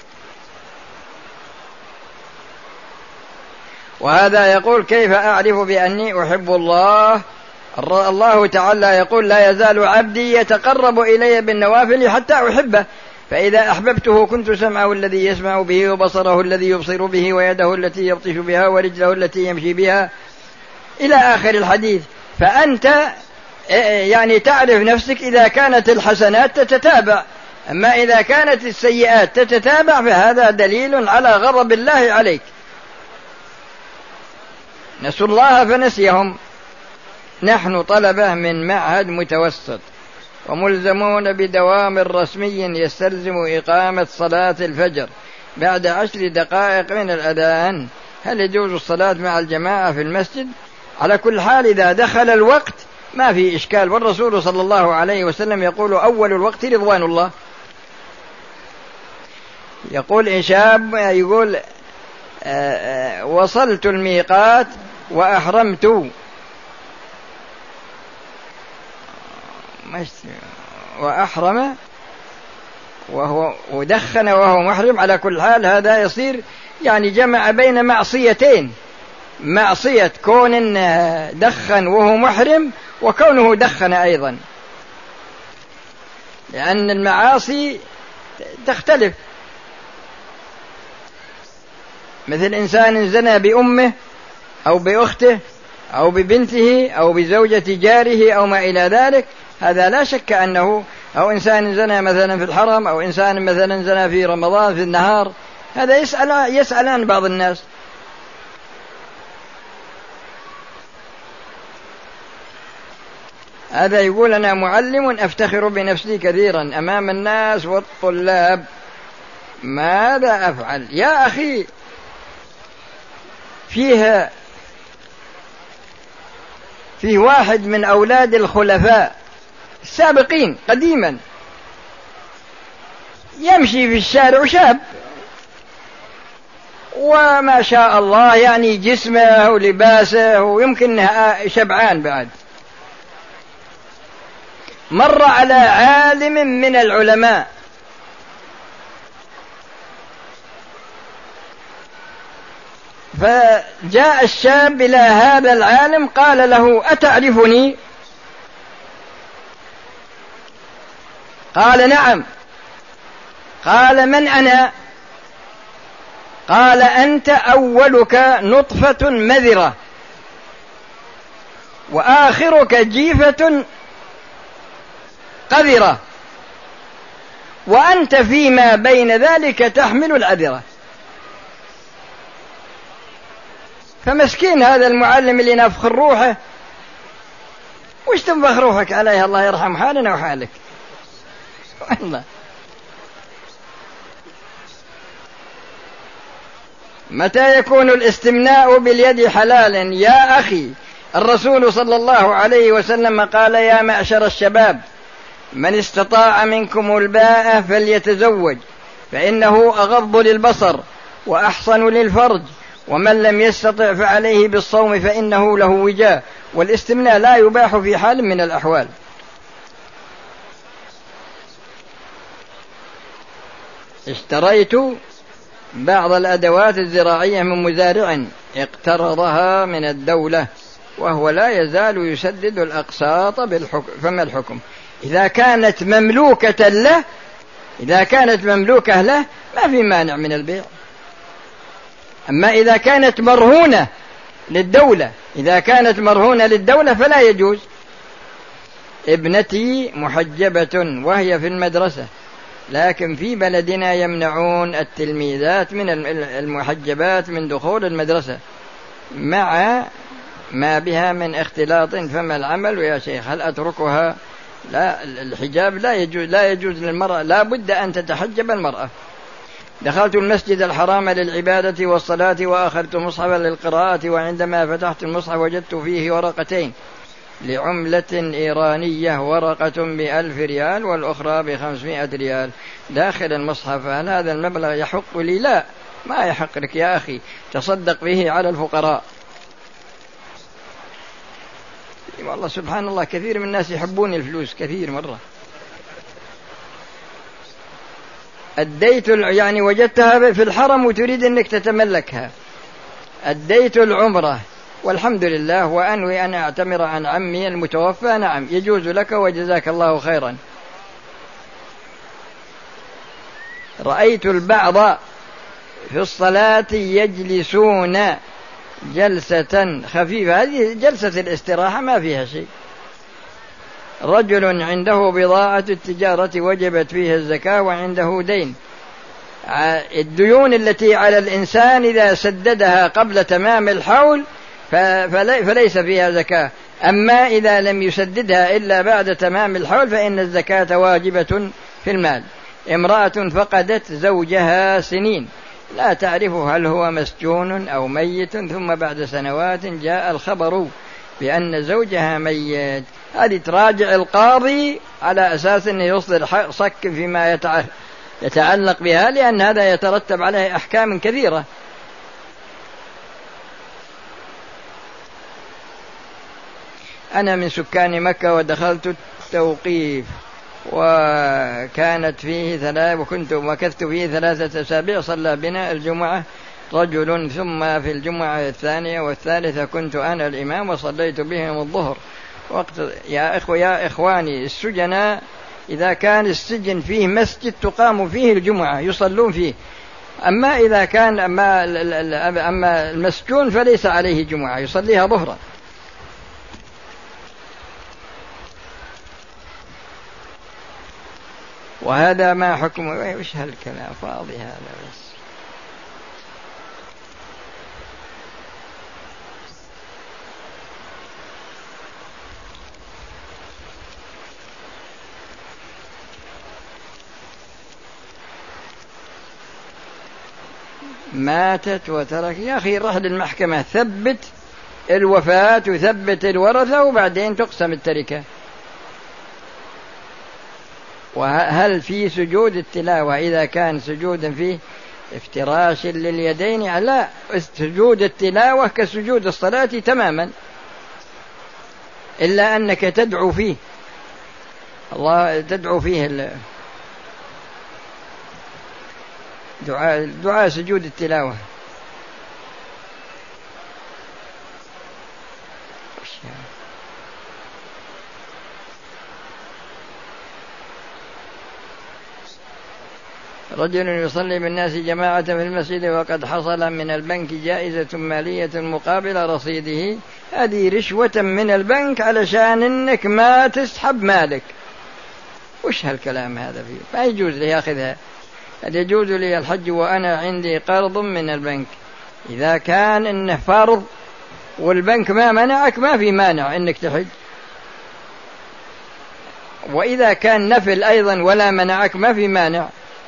وهذا يقول: كيف أعرف بأني أحب الله؟ الله تعالى يقول: لا يزال عبدي يتقرب إلي بالنوافل حتى أحبه، فإذا أحببته كنت سمعه الذي يسمع به، وبصره الذي يبصر به، ويده التي يبطش بها، ورجله التي يمشي بها، إلى آخر الحديث. فأنت يعني تعرف نفسك إذا كانت الحسنات تتتابع، أما إذا كانت السيئات تتتابع فهذا دليل على غضب الله عليك. نسوا الله فنسيهم. نحن طلبة من معهد متوسط وملزمون بدوام رسمي يستلزم إقامة صلاة الفجر بعد عشر دقائق من الأذان. هل يجوز الصلاة مع الجماعة في المسجد؟ على كل حال إذا دخل الوقت ما في إشكال، والرسول صلى الله عليه وسلم يقول أول الوقت رضوان الله. يقول إن شاب يقول آآ آآ وصلت الميقات وأحرمت وأحرم وهو ودخن وهو محرم، على كل حال هذا يصير يعني جمع بين معصيتين، معصية كون دخن وهو محرم وكونه دخن أيضا، لأن المعاصي تختلف. مثل إنسان زنى بأمه أو بأخته أو ببنته أو بزوجة جاره أو ما إلى ذلك، هذا لا شك أنه، أو إنسان زنى مثلا في الحرم، أو إنسان مثلا زنى في رمضان في النهار، هذا يسأل يسألان بعض الناس. هذا يقول أنا معلم أفتخر بنفسي كثيرا أمام الناس والطلاب، ماذا أفعل؟ يا أخي فيها فيه واحد من أولاد الخلفاء السابقين قديما يمشي في الشارع شاب وما شاء الله يعني جسمه ولباسه ويمكن شبعان بعد، مر على عالم من العلماء فجاء الشاب إلى هذا العالم قال له أتعرفني؟ قال نعم. قال من أنا؟ قال أنت أولك نطفة مذرة وآخرك جيفة قذرة وأنت فيما بين ذلك تحمل العذرة. فمسكين هذا المعلم اللي نفخر روحه، وش تنفخ روحك عليه؟ الله يرحم حالنا وحالك والله. متى يكون الاستمناء باليد حلالا؟ يا أخي الرسول صلى الله عليه وسلم قال يا معشر الشباب من استطاع منكم الباءة فليتزوج فإنه أغض للبصر وأحصن للفرج، ومن لم يستطع فعليه بالصوم فإنه له وجاء. والاستمناء لا يباح في حال من الأحوال. اشتريت بعض الأدوات الزراعية من مزارع اقترضها من الدولة وهو لا يزال يسدد الأقساط بالحكم، فما الحكم؟ إذا كانت مملوكة له إذا كانت مملوكة له ما في مانع من البيع. أما إذا كانت مرهونة للدولة إذا كانت مرهونة للدولة فلا يجوز. ابنتي محجبة وهي في المدرسة، لكن في بلدنا يمنعون التلميذات من المحجبات من دخول المدرسة مع ما بها من اختلاط، فما العمل يا شيخ؟ هل أتركها؟ لا، الحجاب لا يجوز لا يجوز للمرأة، لا بد أن تتحجب المرأة. دخلت المسجد الحرام للعبادة والصلاة وأخذت مصحفا للقراءة، وعندما فتحت المصحف وجدت فيه ورقتين لعملة إيرانية، ورقة بألف ريال والأخرى بخمسمائة ريال داخل المصحف. هل هذا المبلغ يحق لي؟ لا، ما يحق لك يا أخي، تصدق به على الفقراء. والله سبحان الله كثير من الناس يحبون الفلوس كثير مرة. أديت يعني وجدتها في الحرم وتريد أنك تتملكها. أديت العمرة والحمد لله وأنوي أن أعتمر عن عمي المتوفى، نعم يجوز لك وجزاك الله خيرا. رأيت البعض في الصلاة يجلسون جلسة خفيفة، هذه جلسة الاستراحة ما فيها شيء. رجل عنده بضاعة التجارة وجبت فيها الزكاة وعنده دين. الديون التي على الإنسان إذا سددها قبل تمام الحول فليس فيها زكاة، أما إذا لم يسددها إلا بعد تمام الحول فإن الزكاة واجبة في المال. امرأة فقدت زوجها سنين لا تعرف هل هو مسجون أو ميت، ثم بعد سنوات جاء الخبر بأن زوجها ميت، هذه تراجع القاضي على أساس أنه يصدر صك فيما يتعلق بها، لأن هذا يترتب عليه أحكام كثيرة. أنا من سكان مكة ودخلت التوقيف وكانت فيه ثلاث وكنت مكثت فيه ثلاثة أسابيع، صلى بنا الجمعة رجل، ثم في الجمعة الثانية والثالثة كنت أنا الإمام وصليت بهم الظهر. وقت يا إخوة يا إخواني السجناء إذا كان السجن فيه مسجد تقام فيه الجمعة يصلون فيه، أما إذا كان أما, أما المسجون فليس عليه جمعة يصليها ظهرا. وهذا ما حكم وش هالكلام فاضي هذا بس. ماتت وترك، يا أخي روح للمحكمة ثبت الوفاة وثبت الورثة وبعدين تقسم التركة. وهل في سجود التلاوة إذا كان سجودا فيه افتراش لليدين؟ لا، سجود التلاوة كسجود الصلاة تماما، إلا أنك تدعو فيه الله، تدعو فيه دعاء دعاء سجود التلاوة. رجل يصلي بالناس جماعة في المسجد وقد حصل من البنك جائزة مالية مقابل رصيده، هذه رشوة من البنك علشان إنك ما تسحب مالك. وش هالكلام هذا فيه؟ ما يجوز لي أخذها. هل يجوز لي الحج وأنا عندي قرض من البنك؟ إذا كان إنه فرض والبنك ما منعك ما في مانع إنك تحج، وإذا كان نفل أيضا ولا منعك ما في مانع.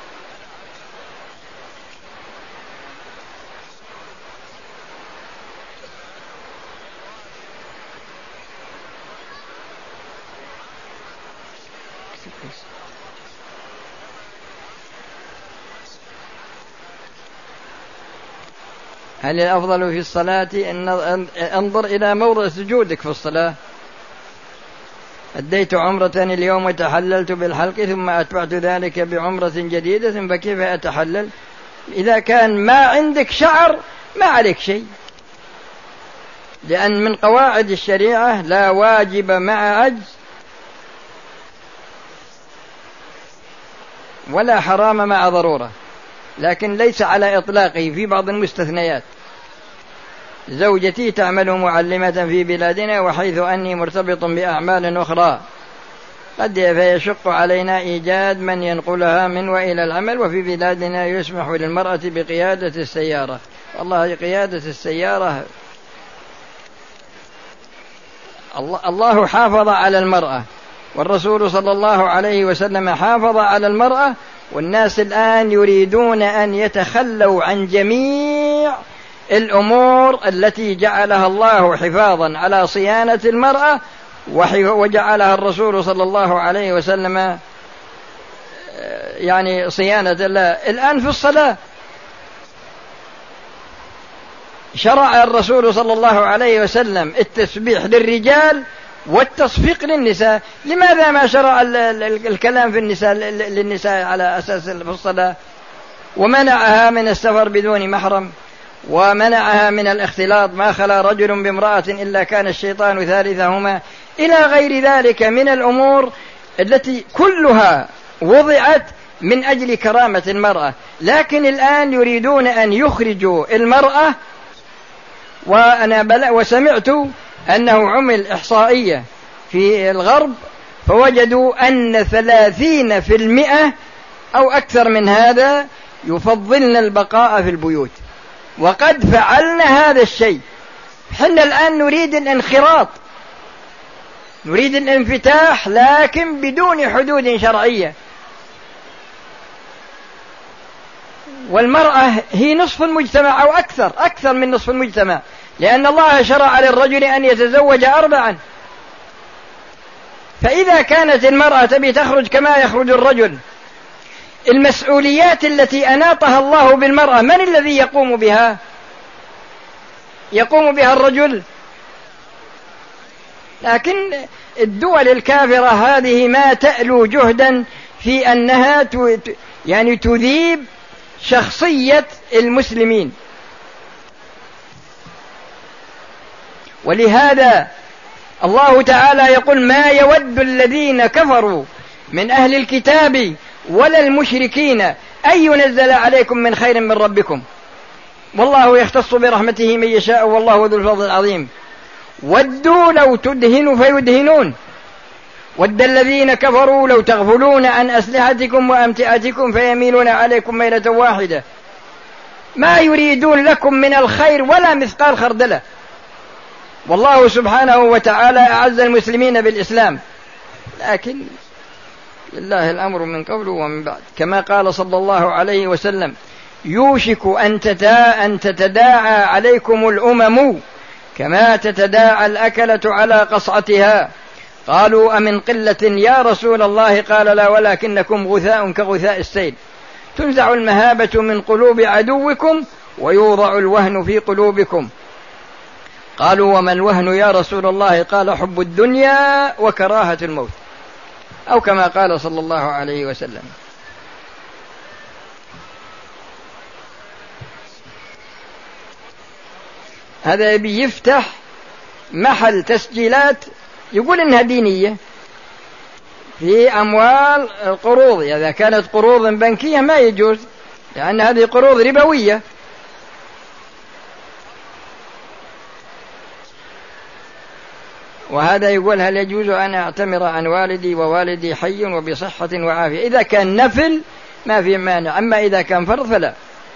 هل الأفضل في الصلاة أن انظر إلى موضع سجودك في الصلاة؟ أديت عمرة اليوم وتحللت بالحلق ثم أتبعت ذلك بعمرة جديدة، فكيف أتحلل؟ إذا كان ما عندك شعر ما عليك شيء، لأن من قواعد الشريعة لا واجب مع عجز ولا حرام مع ضرورة، لكن ليس على إطلاقه في بعض المستثنيات. زوجتي تعمل معلمة في بلادنا وحيث أني مرتبط بأعمال أخرى قد فيشق علينا إيجاد من ينقلها من وإلى العمل، وفي بلادنا يسمح للمرأة بقيادة السيارة. والله قيادة السيارة الله حافظ على المرأة، والرسول صلى الله عليه وسلم حافظ على المرأة، والناس الآن يريدون أن يتخلوا عن جميع الأمور التي جعلها الله حفاظا على صيانة المرأة وجعلها الرسول صلى الله عليه وسلم يعني صيانة الله. الآن في الصلاة شرع الرسول صلى الله عليه وسلم التسبيح للرجال والتصفيق للنساء، لماذا ما شرع الكلام في النساء للنساء على أساس في الصلاة؟ ومنعها من السفر بدون محرم، ومنعها من الاختلاط، ما خلا رجل بامرأة إلا كان الشيطان ثالثهما، إلى غير ذلك من الأمور التي كلها وضعت من أجل كرامة المرأة. لكن الآن يريدون أن يخرجوا المرأة، وأنا بل وسمعت أنه عمل إحصائية في الغرب فوجدوا أن ثلاثين في المئة أو أكثر من هذا يفضلن البقاء في البيوت، وقد فعلنا هذا الشيء. حنا الآن نريد الانخراط نريد الانفتاح لكن بدون حدود شرعية. والمرأة هي نصف المجتمع أو أكثر أكثر من نصف المجتمع، لأن الله شرع للرجل أن يتزوج أربعا. فإذا كانت المرأة تبي تخرج كما يخرج الرجل، المسؤوليات التي أناطها الله بالمرأة من الذي يقوم بها؟ يقوم بها الرجل. لكن الدول الكافرة هذه ما تألو جهدا في أنها يعني تذيب شخصية المسلمين. ولهذا الله تعالى يقول: ما يود الذين كفروا من أهل الكتاب ولا المشركين أن ينزل عليكم من خير من ربكم والله يختص برحمته من يشاء والله ذو الفضل العظيم. ودوا لو تدهنوا فيدهنون، ود الذين كفروا لو تغفلون عن أسلحتكم وأمتعتكم فيميلون عليكم ميلة واحدة ما يريدون لكم من الخير ولا مثقال خردلة. والله سبحانه وتعالى أعز المسلمين بالإسلام، لكن لله الأمر من قبل ومن بعد، كما قال صلى الله عليه وسلم: يوشك أن تتداعى عليكم الأمم كما تتداعى الأكلة على قصعتها. قالوا: أمن قلة يا رسول الله؟ قال: لا، ولكنكم غثاء كغثاء السيل، تنزع المهابة من قلوب عدوكم ويوضع الوهن في قلوبكم. قالوا: وما الوهن يا رسول الله؟ قال: حب الدنيا وكراهة الموت، أو كما قال صلى الله عليه وسلم. هذا يبي يفتح محل تسجيلات يقول إنها دينية في أموال القروض. إذا كانت قروض بنكية ما يجوز، لأن هذه قروض ربوية. وهذا يقول: هل يجوز أن أعتمر عن والدي ووالدي حي وبصحة وعافية؟ إذا كان نفل ما في مانع، أما إذا كان فرض فلا.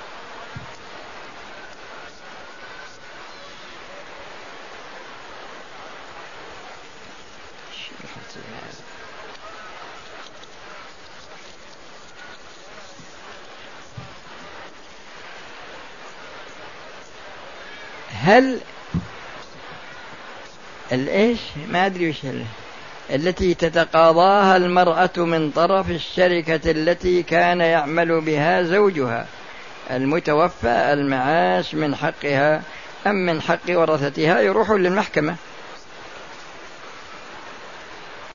هل الإيش ما أدري وش التي تتقاضاها المرأة من طرف الشركة التي كان يعمل بها زوجها المتوفى المعاش من حقها أم من حق ورثتها؟ يروحون للمحكمة.